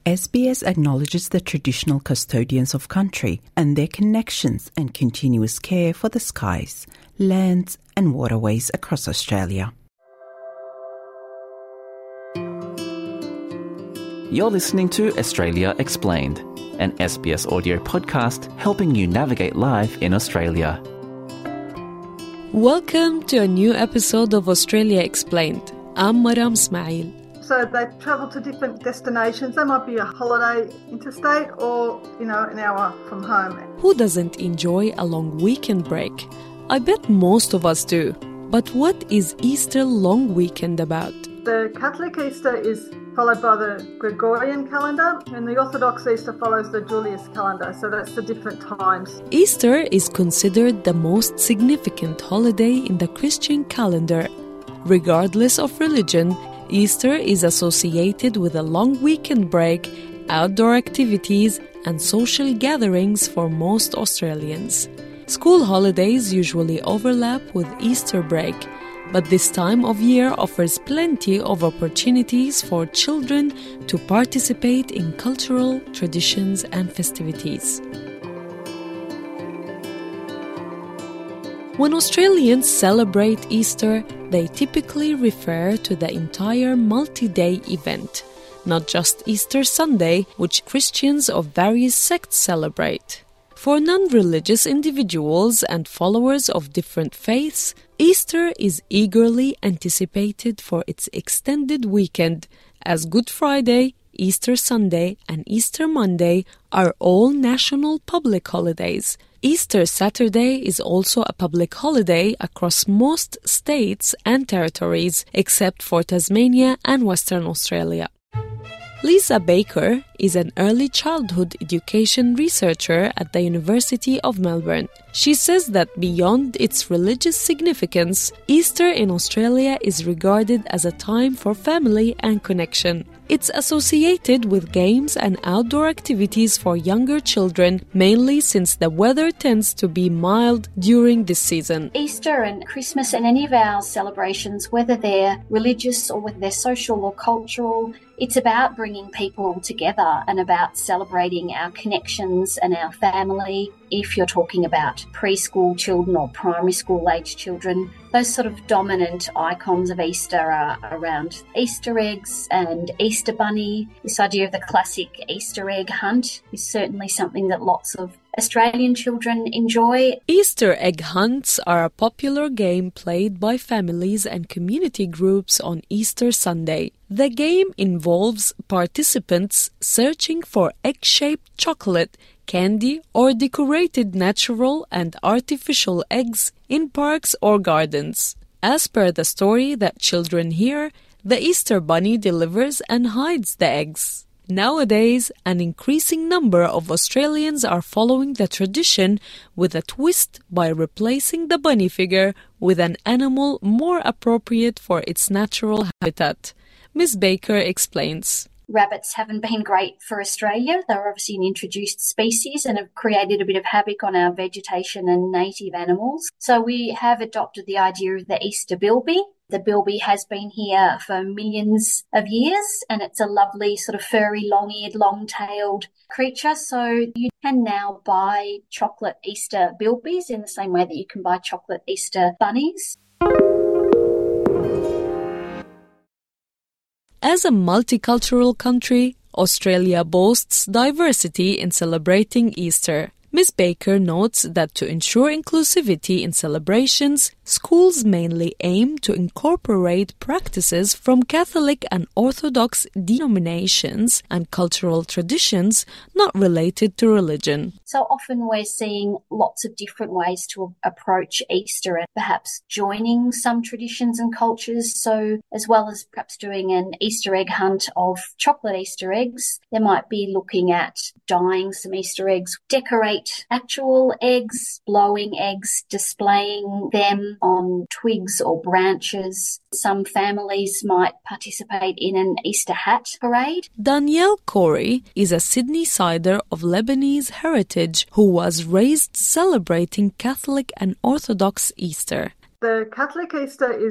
SBS acknowledges the traditional custodians of country and their connections and continuous care for the skies, lands and waterways across Australia. You're listening to Australia Explained, an SBS audio podcast helping you navigate life in Australia. Welcome to a new episode of Australia Explained. I'm Maram Ismail. So they travel to different destinations. They might be a holiday interstate or, an hour from home. Who doesn't enjoy a long weekend break? I bet most of us do. But what is Easter long weekend about? The Catholic Easter is followed by the Gregorian calendar, and the Orthodox Easter follows the Julius calendar, so that's the different times. Easter is considered the most significant holiday in the Christian calendar. Regardless of religion, Easter is associated with a long weekend break, outdoor activities, and social gatherings for most Australians. School holidays usually overlap with Easter break, but this time of year offers plenty of opportunities for children to participate in cultural traditions and festivities. When Australians celebrate Easter, they typically refer to the entire multi-day event, not just Easter Sunday, which Christians of various sects celebrate. For non-religious individuals and followers of different faiths, Easter is eagerly anticipated for its extended weekend, as Good Friday, Easter Sunday, and Easter Monday are all national public holidays. Easter Saturday is also a public holiday across most states and territories, except for Tasmania and Western Australia. Lisa Baker is an early childhood education researcher at the University of Melbourne. She says that beyond its religious significance, Easter in Australia is regarded as a time for family and connection. It's associated with games and outdoor activities for younger children, mainly since the weather tends to be mild during this season. Easter and Christmas and any of our celebrations, whether they're religious or whether they're social or cultural, it's about bringing people together and about celebrating our connections and our family. If you're talking about preschool children or primary school age children, those sort of dominant icons of Easter are around Easter eggs and Easter bunny. This idea of the classic Easter egg hunt is certainly something that lots of Australian children enjoy. Easter egg hunts are a popular game played by families and community groups on Easter Sunday. The game involves participants searching for egg-shaped chocolate, candy, or decorated natural and artificial eggs in parks or gardens. As per the story that children hear, the Easter Bunny delivers and hides the eggs. Nowadays, an increasing number of Australians are following the tradition with a twist by replacing the bunny figure with an animal more appropriate for its natural habitat. Ms. Baker explains. Rabbits haven't been great for Australia. They're obviously an introduced species and have created a bit of havoc on our vegetation and native animals. So we have adopted the idea of the Easter bilby. The bilby has been here for millions of years, and it's a lovely sort of furry, long-eared, long-tailed creature. So you can now buy chocolate Easter bilbies in the same way that you can buy chocolate Easter bunnies. As a multicultural country, Australia boasts diversity in celebrating Easter. Ms. Baker notes that to ensure inclusivity in celebrations, schools mainly aim to incorporate practices from Catholic and Orthodox denominations and cultural traditions not related to religion. So often we're seeing lots of different ways to approach Easter and perhaps joining some traditions and cultures. So as well as perhaps doing an Easter egg hunt of chocolate Easter eggs, they might be looking at dyeing some Easter eggs, decorate actual eggs, blowing eggs, displaying them on twigs or branches. Some families might participate in an Easter hat parade. Danielle Corey is a Sydney-sider of Lebanese heritage who was raised celebrating Catholic and Orthodox Easter. The Catholic Easter is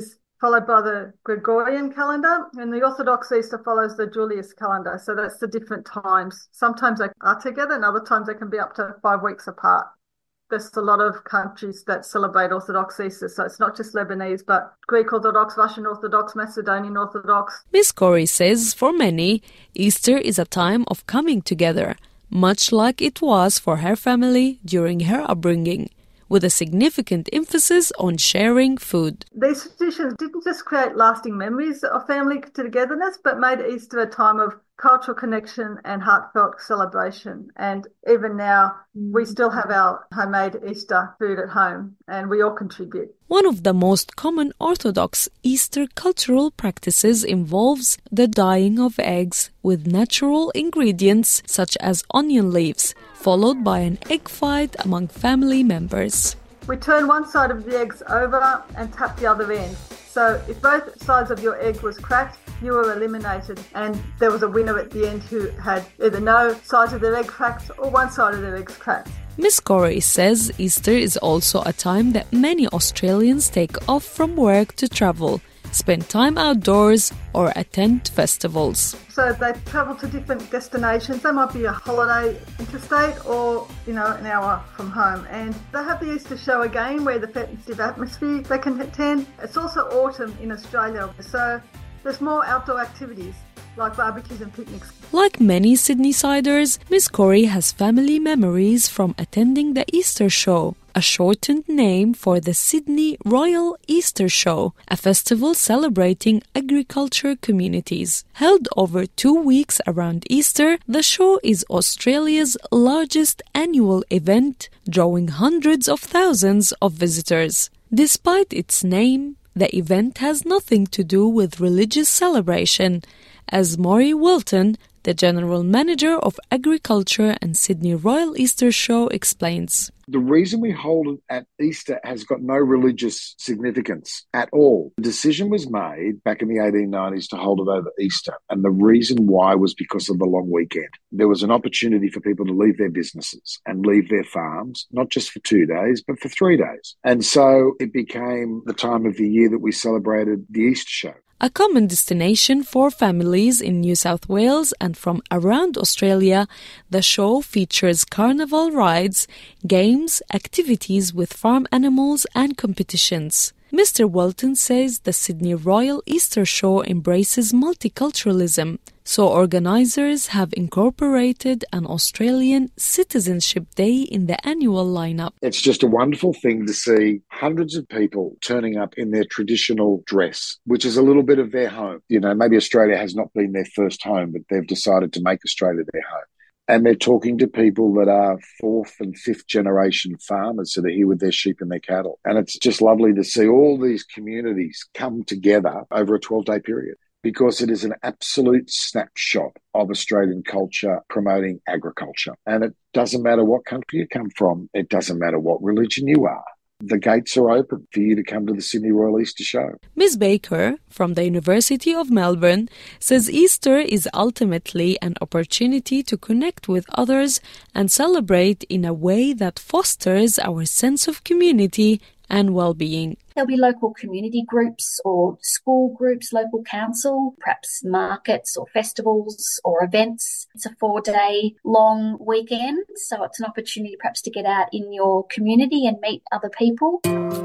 followed by the Gregorian calendar, and the Orthodox Easter follows the Julius calendar. So that's the different times. Sometimes they are together and other times they can be up to 5 weeks apart. There's a lot of countries that celebrate Orthodox Easter, so it's not just Lebanese, but Greek Orthodox, Russian Orthodox, Macedonian Orthodox. Ms. Corey says for many, Easter is a time of coming together, much like it was for her family during her upbringing, with a significant emphasis on sharing food. These traditions didn't just create lasting memories of family togetherness, but made Easter a time of cultural connection and heartfelt celebration. And even now, we still have our homemade Easter food at home, and we all contribute. One of the most common Orthodox Easter cultural practices involves the dyeing of eggs with natural ingredients such as onion leaves, followed by an egg fight among family members. We turn one side of the eggs over and tap the other end. So if both sides of your egg was cracked, you were eliminated, and there was a winner at the end who had either no sides of their egg cracked or one side of their eggs cracked. Ms. Corey says Easter is also a time that many Australians take off from work to travel, spend time outdoors or attend festivals. So they travel to different destinations. They might be a holiday interstate or, an hour from home. And they have the Easter show again where the festive atmosphere they can attend. It's also autumn in Australia, so there's more outdoor activities like barbecues and picnics. Like many Sydneysiders, Ms. Corey has family memories from attending the Easter Show, a shortened name for the Sydney Royal Easter Show, a festival celebrating agriculture communities. Held over 2 weeks around Easter, the show is Australia's largest annual event, drawing hundreds of thousands of visitors. Despite its name, the event has nothing to do with religious celebration, as Maury Wilton, the General Manager of Agriculture and Sydney Royal Easter Show, explains. The reason we hold it at Easter has got no religious significance at all. The decision was made back in the 1890s to hold it over Easter, and the reason why was because of the long weekend. There was an opportunity for people to leave their businesses and leave their farms, not just for 2 days, but for 3 days. And so it became the time of the year that we celebrated the Easter show. A common destination for families in New South Wales and from around Australia, the show features carnival rides, games, activities with farm animals and competitions. Mr. Walton says the Sydney Royal Easter Show embraces multiculturalism, so organisers have incorporated an Australian Citizenship Day in the annual lineup. It's just a wonderful thing to see hundreds of people turning up in their traditional dress, which is a little bit of their home. Maybe Australia has not been their first home, but they've decided to make Australia their home. And they're talking to people that are 4th and 5th generation farmers, so they're here with their sheep and their cattle. And it's just lovely to see all these communities come together over a 12-day period, because it is an absolute snapshot of Australian culture promoting agriculture. And it doesn't matter what country you come from. It doesn't matter what religion you are. The gates are open for you to come to the Sydney Royal Easter Show. Ms. Baker, from the University of Melbourne, says Easter is ultimately an opportunity to connect with others and celebrate in a way that fosters our sense of community and well-being. There'll be local community groups or school groups, local council, perhaps markets or festivals or events. It's a 4-day long weekend, so it's an opportunity perhaps to get out in your community and meet other people.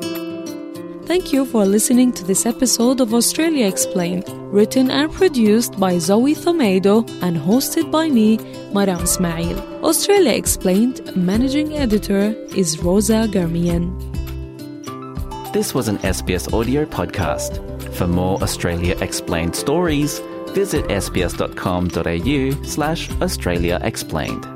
Thank you for listening to this episode of Australia Explained, written and produced by Zoe Thomedo and hosted by me, Maram Ismail. Australia Explained Managing Editor is Rosa Garmian. This was an SBS audio podcast. For more Australia Explained stories, visit sbs.com.au/Australia Explained.